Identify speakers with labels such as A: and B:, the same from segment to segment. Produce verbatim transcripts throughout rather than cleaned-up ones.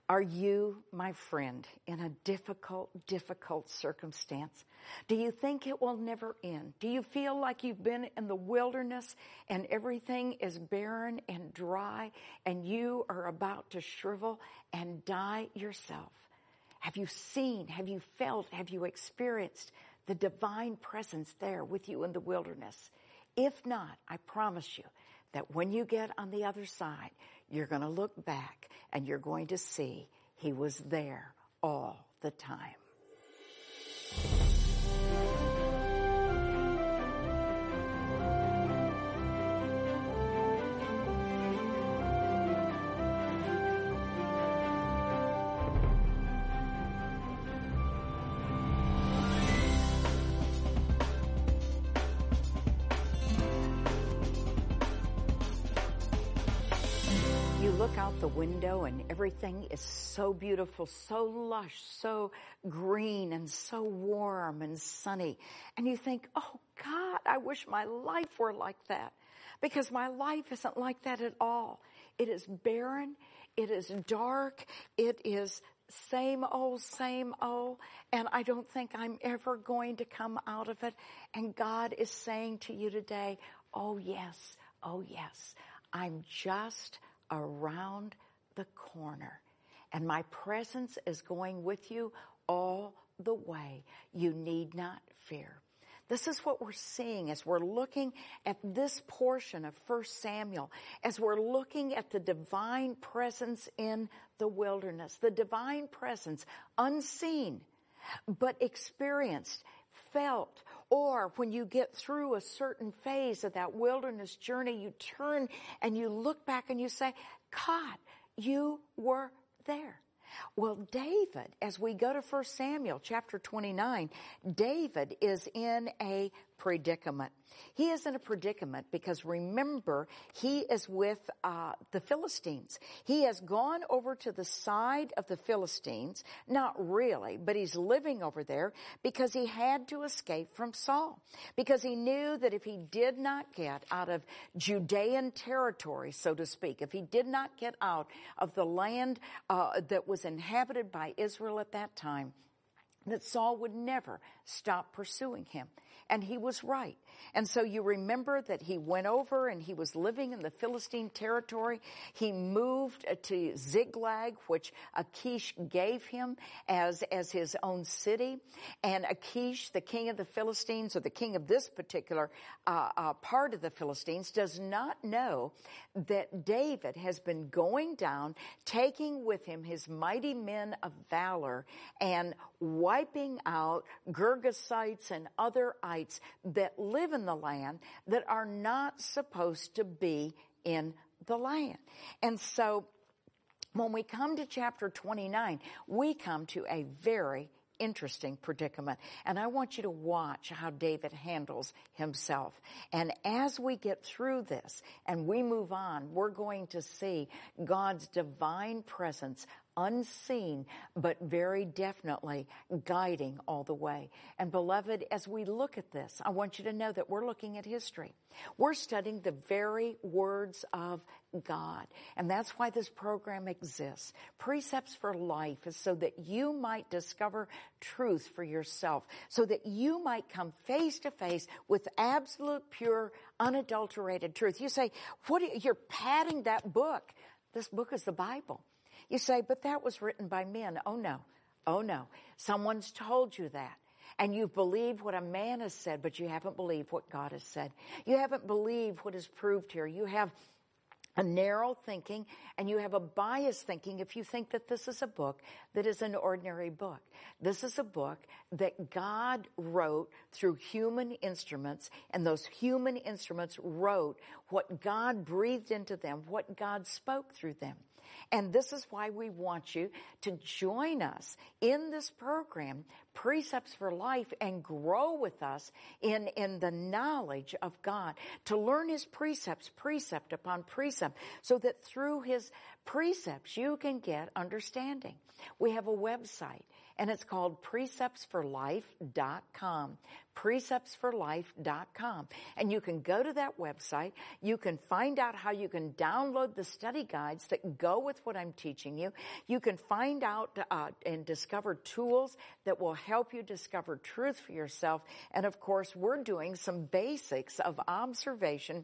A: Are you, my friend, in a difficult, difficult circumstance? Do you think it will never end? Do you feel like you've been in the wilderness and everything is barren and dry and you are about to shrivel and die yourself? Have you seen, have you felt, have you experienced the divine presence there with you in the wilderness? If not, I promise you that when you get on the other side, you're going to look back and you're going to see He was there all the time. Out the window and everything is so beautiful, so lush, so green and so warm and sunny. And you think, oh God, I wish my life were like that. Because my life isn't like that at all. It is barren. It is dark. It is same old, same old. And I don't think I'm ever going to come out of it. And God is saying to you today, oh yes, oh yes, I'm just around the corner. And my presence is going with you all the way. You need not fear. This is what we're seeing as we're looking at this portion of First Samuel, as we're looking at the divine presence in the wilderness, the divine presence unseen, but experienced, felt, or when you get through a certain phase of that wilderness journey, you turn and you look back and you say, God, you were there. Well, David, as we go to First Samuel chapter twenty-nine, David is in a predicament. He is in a predicament because remember, he is with uh the Philistines. He has gone over to the side of the Philistines, not really, but he's living over there because he had to escape from Saul. Because he knew that if he did not get out of Judean territory, so to speak, if he did not get out of the land uh that was inhabited by Israel at that time, that Saul would never stop pursuing him. And he was right. And so you remember that he went over and he was living in the Philistine territory. He moved to Ziklag, which Achish gave him as, as his own city. And Achish, the king of the Philistines, or the king of this particular uh, uh, part of the Philistines, does not know that David has been going down, taking with him his mighty men of valor and wiping out Girgasites and other ites that live in the land that are not supposed to be in the land. And so when we come to chapter twenty-nine, we come to a very interesting predicament. And I want you to watch how David handles himself. And as we get through this and we move on, we're going to see God's divine presence unseen, but very definitely guiding all the way. And beloved, as we look at this, I want you to know that we're looking at history. We're studying the very words of God. And that's why this program exists. Precepts for Life is so that you might discover truth for yourself, so that you might come face to face with absolute, pure, unadulterated truth. You say, what? Are you, you're padding that book. This book is the Bible. You say, but that was written by men. Oh no. Oh no. Someone's told you that. And you've believed what a man has said, but you haven't believed what God has said. You haven't believed what is proved here. You have a narrow thinking and you have a biased thinking if you think that this is a book that is an ordinary book. This is a book that God wrote through human instruments, and those human instruments wrote what God breathed into them, what God spoke through them. And this is why we want you to join us in this program, Precepts for Life and grow with us in, in the knowledge of God, to learn His precepts, precept upon precept, so that through His precepts you can get understanding. We have a website, and it's called precepts for life dot com. precepts for life dot com. And you can go to that website. You can find out how you can download the study guides that go with what I'm teaching you. You can find out uh, and discover tools that will help you discover truth for yourself. And of course, we're doing some basics of observation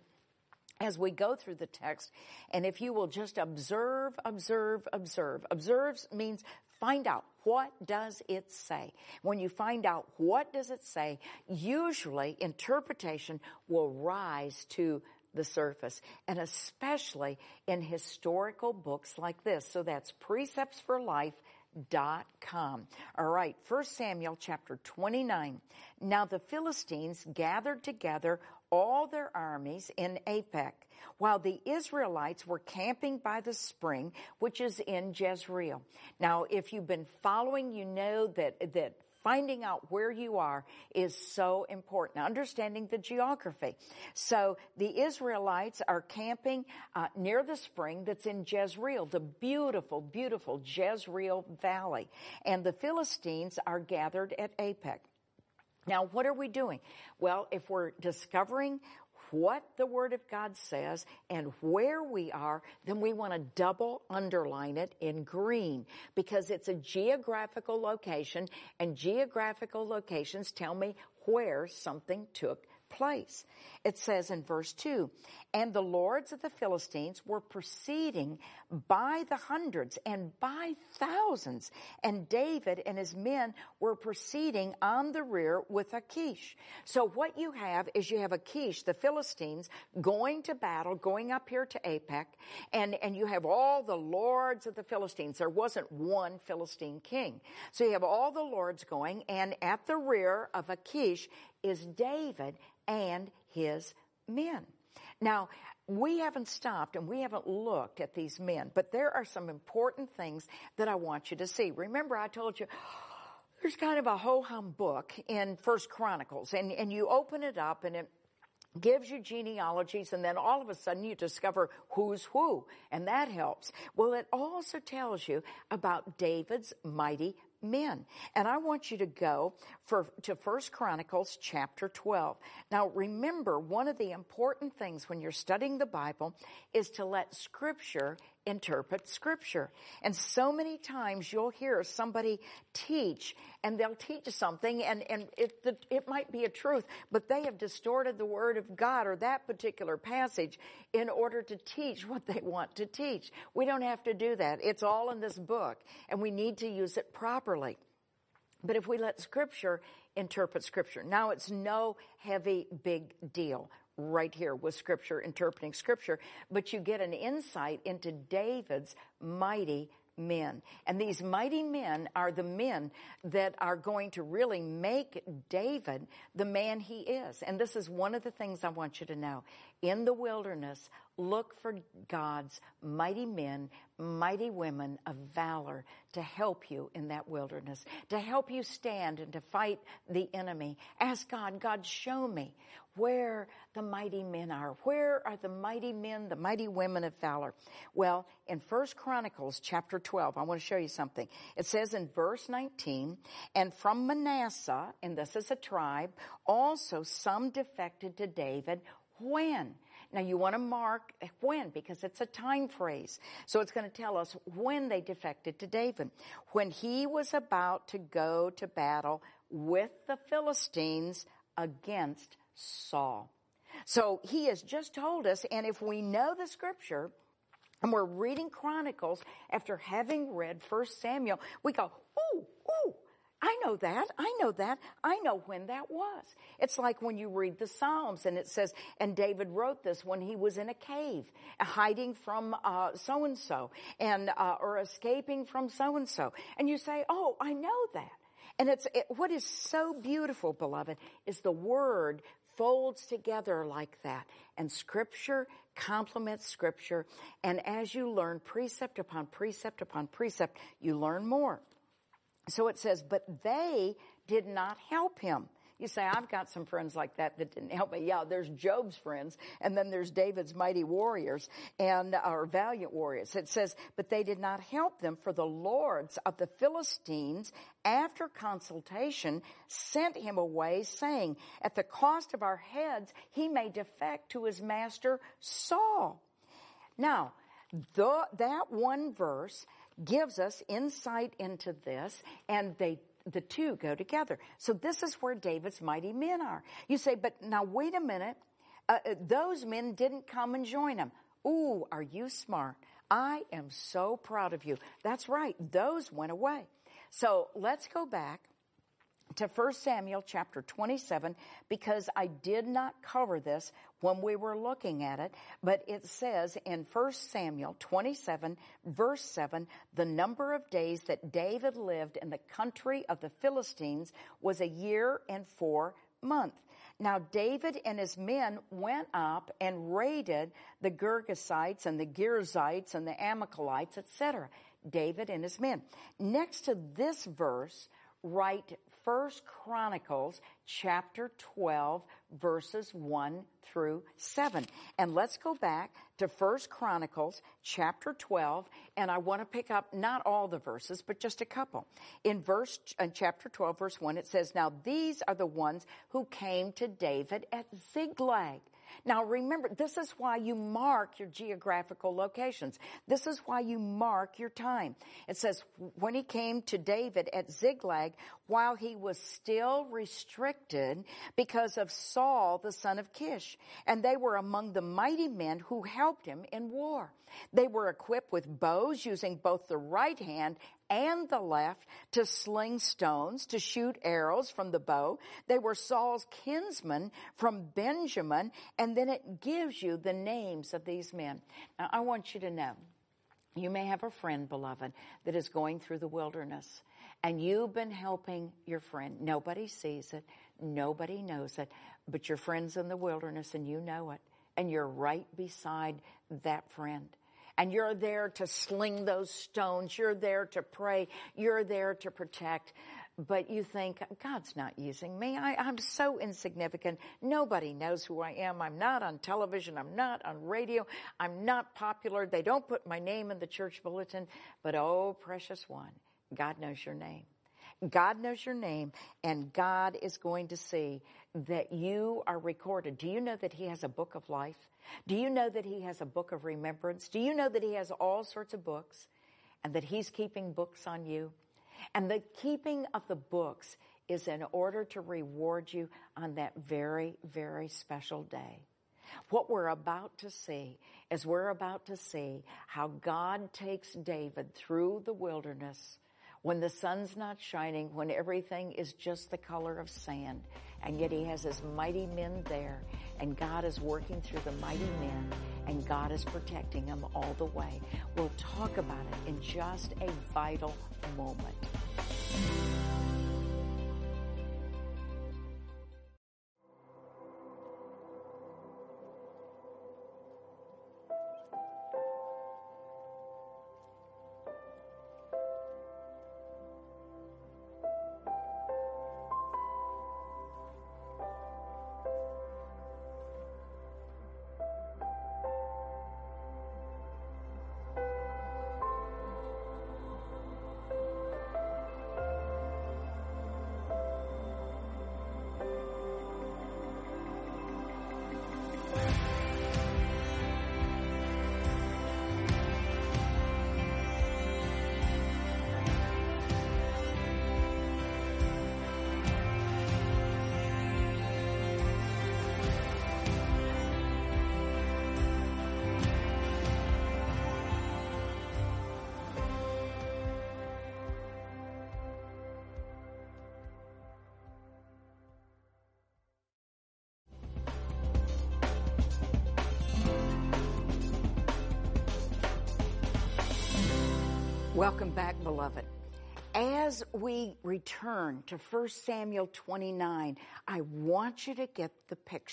A: as we go through the text. And if you will just observe, observe, observe. Observe means find out, what does it say? When you find out what does it say, usually interpretation will rise to the surface, and especially in historical books like this. So that's precepts for life dot com. All right, First Samuel chapter twenty-nine. Now the Philistines gathered together all their armies in Aphek, while the Israelites were camping by the spring, which is in Jezreel. Now, if you've been following, you know that, that finding out where you are is so important, understanding the geography. So the Israelites are camping uh, near the spring that's in Jezreel, the beautiful, beautiful Jezreel Valley. And the Philistines are gathered at Aphek. Now, what are we doing? Well, if we're discovering what the Word of God says and where we are, then we want to double underline it in green, because it's a geographical location, and geographical locations tell me where something took place. It says in verse two, and the lords of the Philistines were proceeding by the hundreds and by thousands, and David and his men were proceeding on the rear with Achish. So what you have is you have Achish, the Philistines, going to battle, going up here to Aphek, and, and you have all the lords of the Philistines. There wasn't one Philistine king. So you have all the lords going, and at the rear of Achish is David and his men. Now, we haven't stopped and we haven't looked at these men, but there are some important things that I want you to see. Remember, I told you there's kind of a ho-hum book in First Chronicles, and, and you open it up and it gives you genealogies, and then all of a sudden you discover who's who, and that helps. Well, it also tells you about David's mighty men. And I want you to go for to First Chronicles chapter twelve. Now remember, one of the important things when you're studying the Bible is to let Scripture interpret Scripture. And so many times you'll hear somebody teach, and they'll teach something, and, and it, the, it might be a truth, but they have distorted the Word of God or that particular passage in order to teach what they want to teach. We don't have to do that. It's all in this book, and we need to use it properly. But if we let Scripture interpret Scripture, now it's no heavy, big deal right here with Scripture, interpreting Scripture, but you get an insight into David's mighty men. And these mighty men are the men that are going to really make David the man he is. And this is one of the things I want you to know. In the wilderness, look for God's mighty men, mighty women of valor to help you in that wilderness, to help you stand and to fight the enemy. Ask God, God, show me where the mighty men are. Where are the mighty men, the mighty women of valor? Well, in First Chronicles chapter twelve, I want to show you something. It says in verse nineteen, and from Manasseh, and this is a tribe, also some defected to David. When? Now you want to mark when, because it's a time phrase. So it's going to tell us when they defected to David. When he was about to go to battle with the Philistines against Saul. So he has just told us, and if we know the Scripture, and we're reading Chronicles after having read First Samuel, we go, ooh, ooh, I know that, I know that, I know when that was. It's like when you read the Psalms and it says, and David wrote this when he was in a cave, hiding from uh, so-and-so, and uh, or escaping from so-and-so. And you say, oh, I know that. And it's it, what is so beautiful, beloved, is the Word folds together like that. And Scripture complements Scripture. And as you learn precept upon precept upon precept, you learn more. So it says, but they did not help him. You say, I've got some friends like that that didn't help me. Yeah, there's Job's friends, and then there's David's mighty warriors and our valiant warriors. It says, but they did not help them, for the lords of the Philistines, after consultation, sent him away, saying, at the cost of our heads, he may defect to his master Saul. Now, the, that one verse gives us insight into this, and they the two go together. So this is where David's mighty men are. You say, but now wait a minute. Uh, those men didn't come and join him. Ooh, are you smart? I am so proud of you. That's right. Those went away. So let's go back to First Samuel chapter twenty-seven, because I did not cover this when we were looking at it, but it says in First Samuel twenty-seven, verse seven, the number of days that David lived in the country of the Philistines was a year and four months. Now David and his men went up and raided the Girgashites and the Girzites and the Amalekites, et cetera. David and his men. Next to this verse, write First Chronicles chapter twelve, verses one through seven. And let's go back to First Chronicles chapter twelve, and I want to pick up not all the verses, but just a couple. In verse, in chapter twelve, verse one, it says, now these are the ones who came to David at Ziklag. Now remember, this is why you mark your geographical locations. This is why you mark your time. It says, when he came to David at Ziklag, while he was still restricted because of Saul, the son of Kish. And they were among the mighty men who helped him in war. They were equipped with bows, using both the right hand and the left to sling stones, to shoot arrows from the bow. They were Saul's kinsmen from Benjamin, and then it gives you the names of these men. Now, I want you to know, you may have a friend, beloved, that is going through the wilderness, and you've been helping your friend. Nobody sees it. Nobody knows it, but your friend's in the wilderness, and you know it, and you're right beside that friend. And you're there to sling those stones. You're there to pray. You're there to protect. But you think, God's not using me. I, I'm so insignificant. Nobody knows who I am. I'm not on television. I'm not on radio. I'm not popular. They don't put my name in the church bulletin. But oh, precious one, God knows your name. God knows your name, and God is going to see that you are recorded. Do you know that he has a book of life? Do you know that he has a book of remembrance? Do you know that he has all sorts of books, and that he's keeping books on you? And the keeping of the books is in order to reward you on that very, very special day. What we're about to see is we're about to see how God takes David through the wilderness when the sun's not shining, when everything is just the color of sand, and yet he has his mighty men there, and God is working through the mighty men, and God is protecting them all the way. We'll talk about it in just a vital moment. Welcome back, beloved. As we return to First Samuel twenty-nine, I want you to get the picture.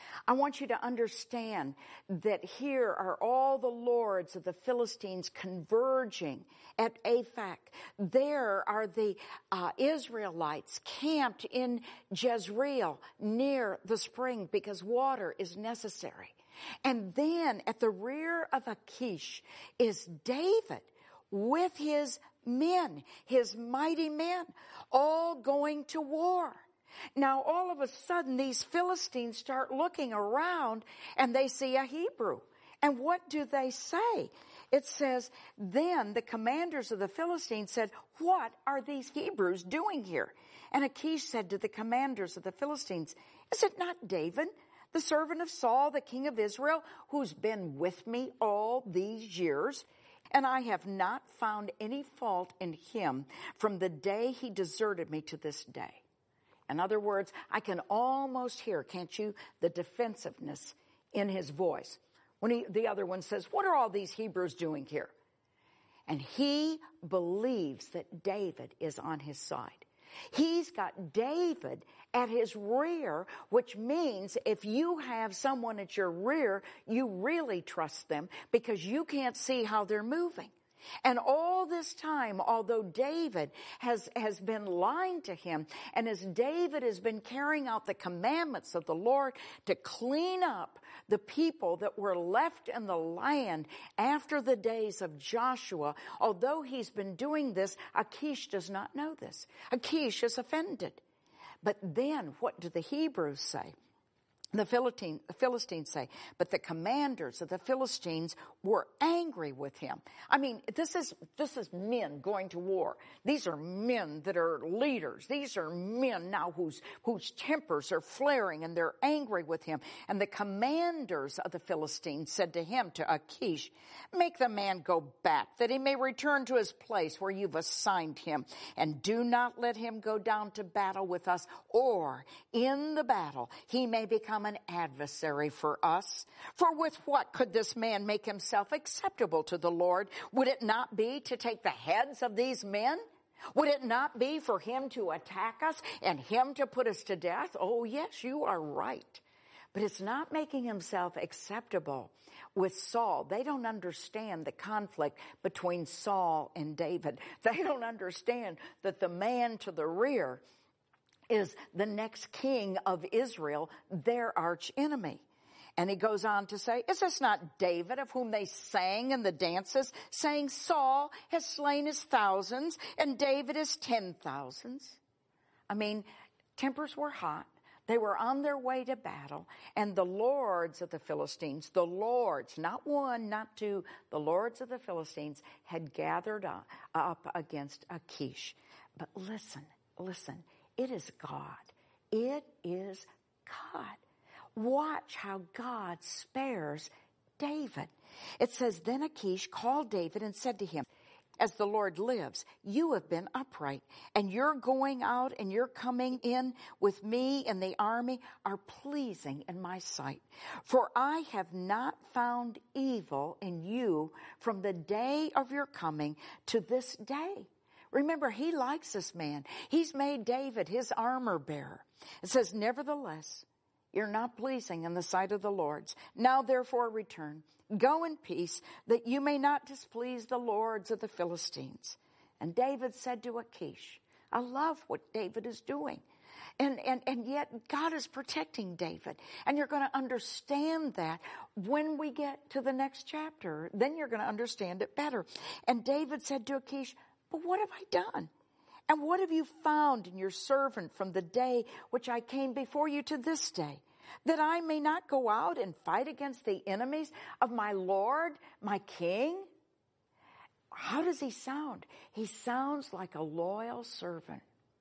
A: I want you to understand that here are all the lords of the Philistines converging at Aphek. There are the uh, Israelites camped in Jezreel near the spring because water is necessary. And then at the rear of Achish is David with his men, his mighty men, all going to war. Now, all of a sudden, these Philistines start looking around and they see a Hebrew. And what do they say? It says, then the commanders of the Philistines said, what are these Hebrews doing here? And Achish said to the commanders of the Philistines, is it not David, the servant of Saul, the king of Israel, who's been with me all these years? And I have not found any fault in him from the day he deserted me to this day. In other words, I can almost hear, can't you, the defensiveness in his voice. When he, the other one says, what are all these Hebrews doing here? And he believes that David is on his side. He's got David at his rear, which means if you have someone at your rear, you really trust them because you can't see how they're moving. And all this time, although David has, has been lying to him, and as David has been carrying out the commandments of the Lord to clean up the people that were left in the land after the days of Joshua, although he's been doing this, Achish does not know this. Achish is offended. But then what do the Hebrews say? The Philistine, the Philistines say, but the commanders of the Philistines were angry with him. I mean, this is, this is men going to war. These are men that are leaders. These are men now whose, whose tempers are flaring and they're angry with him. And the commanders of the Philistines said to him, to Achish, make the man go back that he may return to his place where you've assigned him. And do not let him go down to battle with us, or in the battle he may become an adversary for us. For with what could this man make himself acceptable to the Lord? Would it not be to take the heads of these men? Would it not be for him to attack us and him to put us to death? Oh, yes, you are right. But it's not making himself acceptable with Saul. They don't understand the conflict between Saul and David. They don't understand that the man to the rear is the next king of Israel, their arch enemy. And he goes on to say, is this not David of whom they sang in the dances, saying Saul has slain his thousands and David his ten thousands? I mean, tempers were hot. They were on their way to battle, and the lords of the Philistines, the lords, not one, not two, the lords of the Philistines had gathered up, up against Achish. But listen, listen. It is God. It is God. Watch how God spares David. It says, then Achish called David and said to him, as the Lord lives, you have been upright, and your going out and your coming in with me and the army are pleasing in my sight. For I have not found evil in you from the day of your coming to this day. Remember, he likes this man. He's made David his armor bearer. It says, nevertheless, you're not pleasing in the sight of the lords. Now, therefore, return. Go in peace, that you may not displease the lords of the Philistines. And David said to Achish, I love what David is doing. And, and, and yet God is protecting David. And you're going to understand that when we get to the next chapter. Then you're going to understand it better. And David said to Achish, but what have I done? And what have you found in your servant from the day which I came before you to this day, that I may not go out and fight against the enemies of my Lord, my King? How does he sound? He sounds like a loyal servant.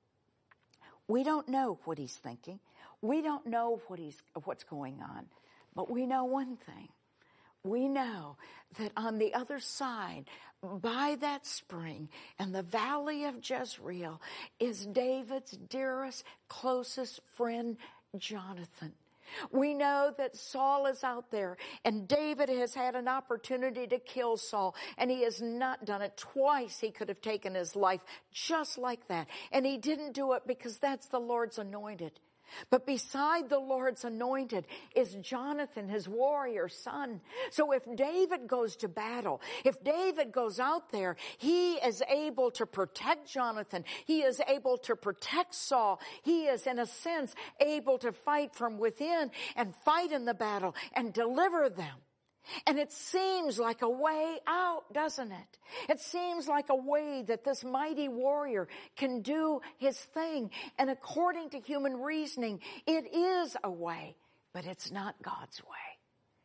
A: We don't know what he's thinking. We don't know what he's, what's going on. But we know one thing. We know that on the other side, by that spring in the valley of Jezreel, is David's dearest, closest friend, Jonathan. We know that Saul is out there, and David has had an opportunity to kill Saul, and he has not done it. Twice he could have taken his life just like that, and he didn't do it because that's the Lord's anointed. But beside the Lord's anointed is Jonathan, his warrior son. So if David goes to battle, if David goes out there, he is able to protect Jonathan. He is able to protect Saul. He is, in a sense, able to fight from within and fight in the battle and deliver them. And it seems like a way out, doesn't it? It seems like a way that this mighty warrior can do his thing. And according to human reasoning, it is a way, but it's not God's way.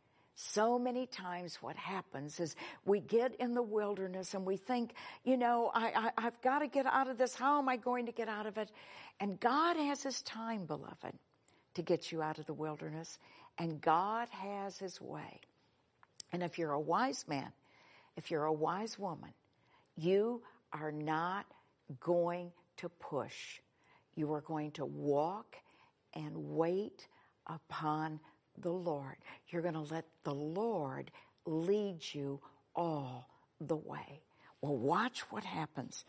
A: So many times what happens is we get in the wilderness and we think, you know, I, I, I've got to get out of this. How am I going to get out of it? And God has his time, beloved, to get you out of the wilderness. And God has his way. And if you're a wise man, if you're a wise woman, you are not going to push. You are going to walk and wait upon the Lord. You're going to let the Lord lead you all the way. Well, watch what happens.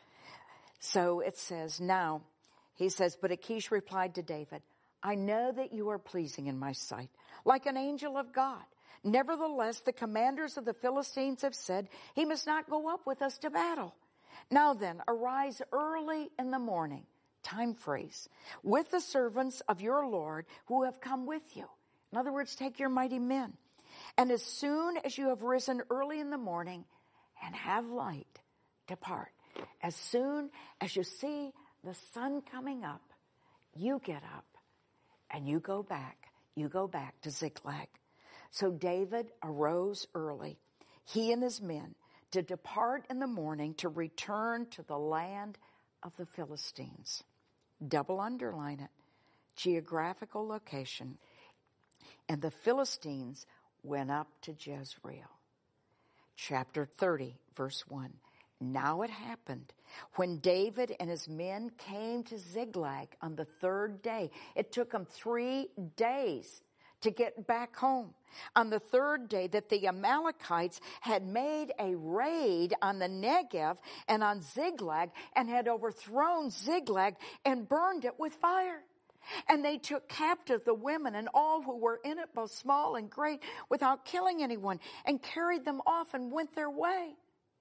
A: So it says, now, he says, but Achish replied to David, I know that you are pleasing in my sight, like an angel of God. Nevertheless, the commanders of the Philistines have said, he must not go up with us to battle. Now then, arise early in the morning, time phrase, with the servants of your Lord who have come with you. In other words, take your mighty men. And as soon as you have risen early in the morning and have light, depart. As soon as you see the sun coming up, you get up and you go back. You go back to Ziklag. So David arose early, he and his men, to depart in the morning to return to the land of the Philistines. Double underline it. Geographical location. And the Philistines went up to Jezreel. Chapter thirty, verse one. Now it happened when David and his men came to Ziklag on the third day. It took them three days to get back home. On the third day that the Amalekites had made a raid on the Negev and on Ziklag and had overthrown Ziklag and burned it with fire. And they took captive the women and all who were in it, both small and great, without killing anyone, and carried them off and went their way.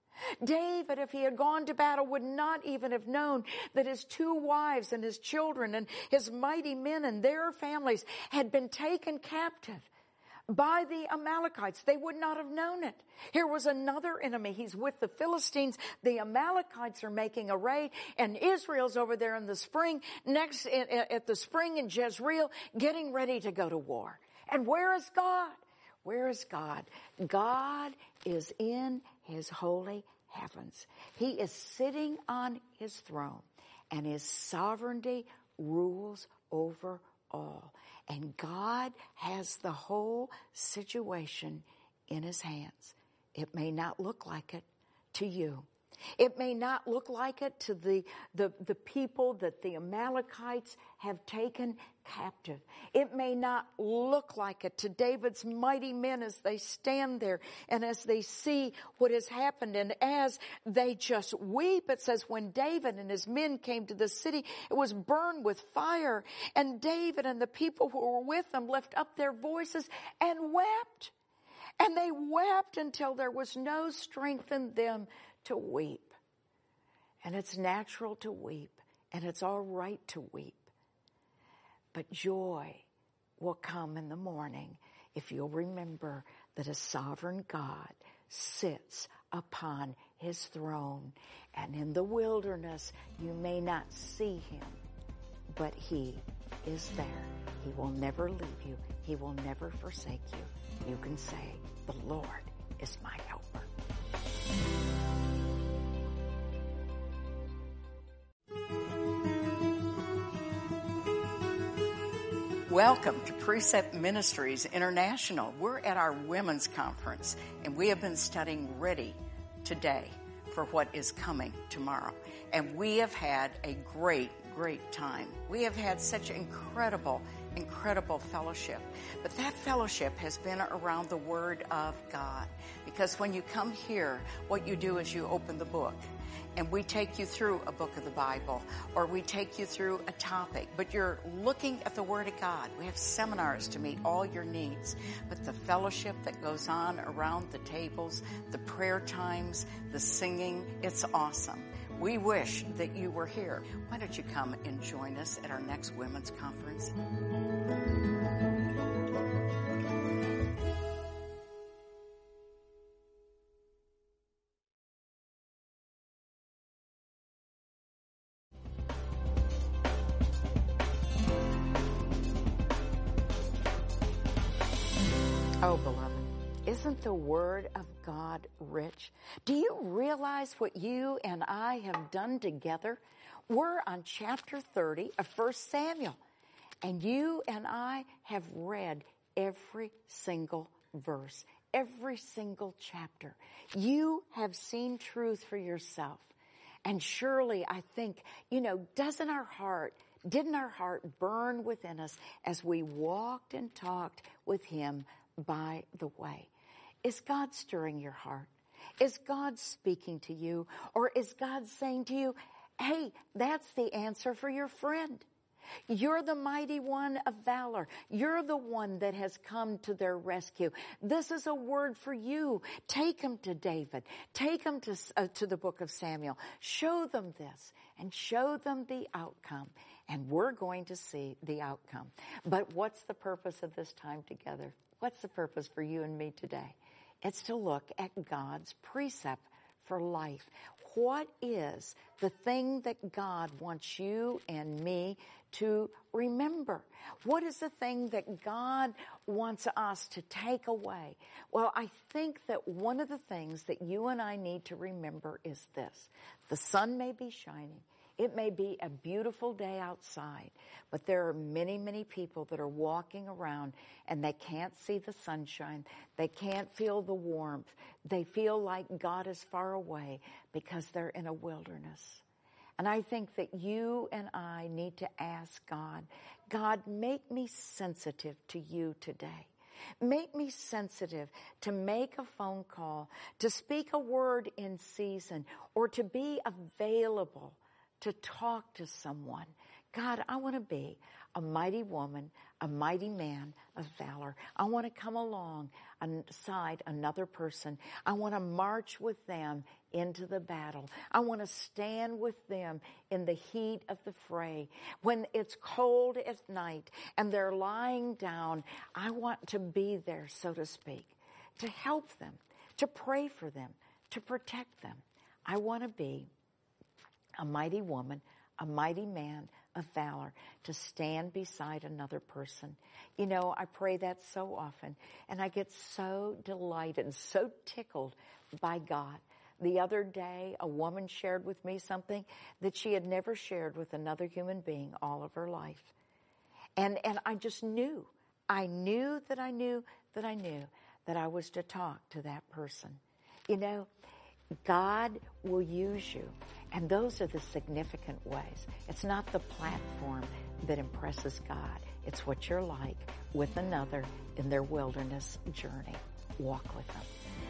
A: David, if he had gone to battle, would not even have known that his two wives and his children and his mighty men and their families had been taken captive by the Amalekites. They would not have known it. Here was another enemy. He's with the Philistines. The Amalekites are making a raid, and Israel's over there in the spring, next at the spring in Jezreel, getting ready to go to war. And where is God? Where is God? God is in his holy heavens. He is sitting on his throne, and his sovereignty rules over all. And God has the whole situation in his hands. It may not look like it to you. It may not look like it to the, the, the people that the Amalekites have taken captive. It may not look like it to David's mighty men as they stand there and as they see what has happened. And as they just weep, it says, when David and his men came to the city, it was burned with fire. And David and the people who were with him lifted up their voices and wept. And they wept until there was no strength in them to weep. And it's natural to weep, and it's all right to weep. But joy will come in the morning if you'll remember that a sovereign God sits upon his throne. And in the wilderness, you may not see him, but he is there. He will never leave you. He will never forsake you. You can say, the Lord is my helper. Welcome to Precept Ministries International. We're at our women's conference, and we have been studying Ready today for what is coming tomorrow. And we have had a great, great time. We have had such incredible, incredible fellowship. But that fellowship has been around the Word of God. Because when you come here, what you do is you open the book. and we take you through a book of the Bible, or we take you through a topic, but you're looking at the Word of God. We have seminars to meet all your needs, but the fellowship that goes on around the tables, the prayer times, the singing, it's awesome. We wish that you were here. Why don't you come and join us at our next women's conference? Oh, beloved, isn't the Word of God rich? Do you realize what you and I have done together? We're on chapter thirty of First Samuel, and you and I have read every single verse, every single chapter. You have seen truth for yourself. And surely, I think, you know, doesn't our heart, didn't our heart burn within us as we walked and talked with Him by the way? Is God stirring your heart? Is God speaking to you? Or is God saying to you, hey, that's the answer for your friend. You're the mighty one of valor. You're the one that has come to their rescue. This is a word for you. Take them to David. Take them to, uh, to the book of Samuel. Show them this and show them the outcome. And we're going to see the outcome. But what's the purpose of this time together? What's the purpose for you and me today? It's to look at God's precept for life. What is the thing that God wants you and me to remember? What is the thing that God wants us to take away? Well, I think that one of the things that you and I need to remember is this. The sun may be shining. It may be a beautiful day outside, but there are many, many people that are walking around and they can't see the sunshine. They can't feel the warmth. They feel like God is far away because they're in a wilderness. And I think that you and I need to ask God, God, make me sensitive to you today. Make me sensitive to make a phone call, to speak a word in season, or to be available to talk to someone. God, I want to be a mighty woman, a mighty man of valor. I want to come alongside another person. I want to march with them into the battle. I want to stand with them in the heat of the fray. When it's cold at night and they're lying down, I want to be there, so to speak, to help them, to pray for them, to protect them. I want to be a mighty woman, a mighty man of valor, to stand beside another person. You know, I pray that so often, and I get so delighted, so tickled by God. The other day, a woman shared with me something that she had never shared with another human being all of her life. And, and I just knew, I knew that I knew that I knew that I was to talk to that person. You know, God will use you. And those are the significant ways. It's not the platform that impresses God. It's what you're like with another in their wilderness journey. Walk with them.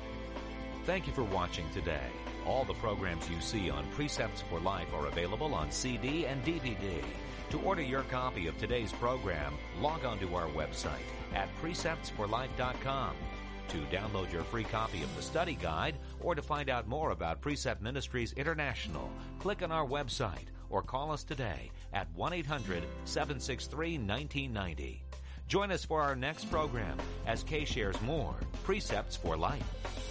B: Thank you for watching today. All the programs you see on Precepts for Life are available on C D and D V D. To order your copy of today's program, log on to our website at precepts for life dot com. To download your free copy of the study guide or to find out more about Precept Ministries International, click on our website or call us today at one eight hundred, seven six three, one nine nine zero. Join us for our next program as Kay shares more Precepts for Life.